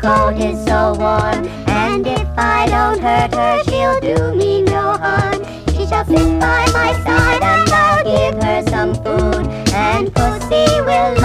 coat is so warm, and if I don't hurt her, she'll do me no harm. She shall sit by my side, and I'll give her some food, and Pussy will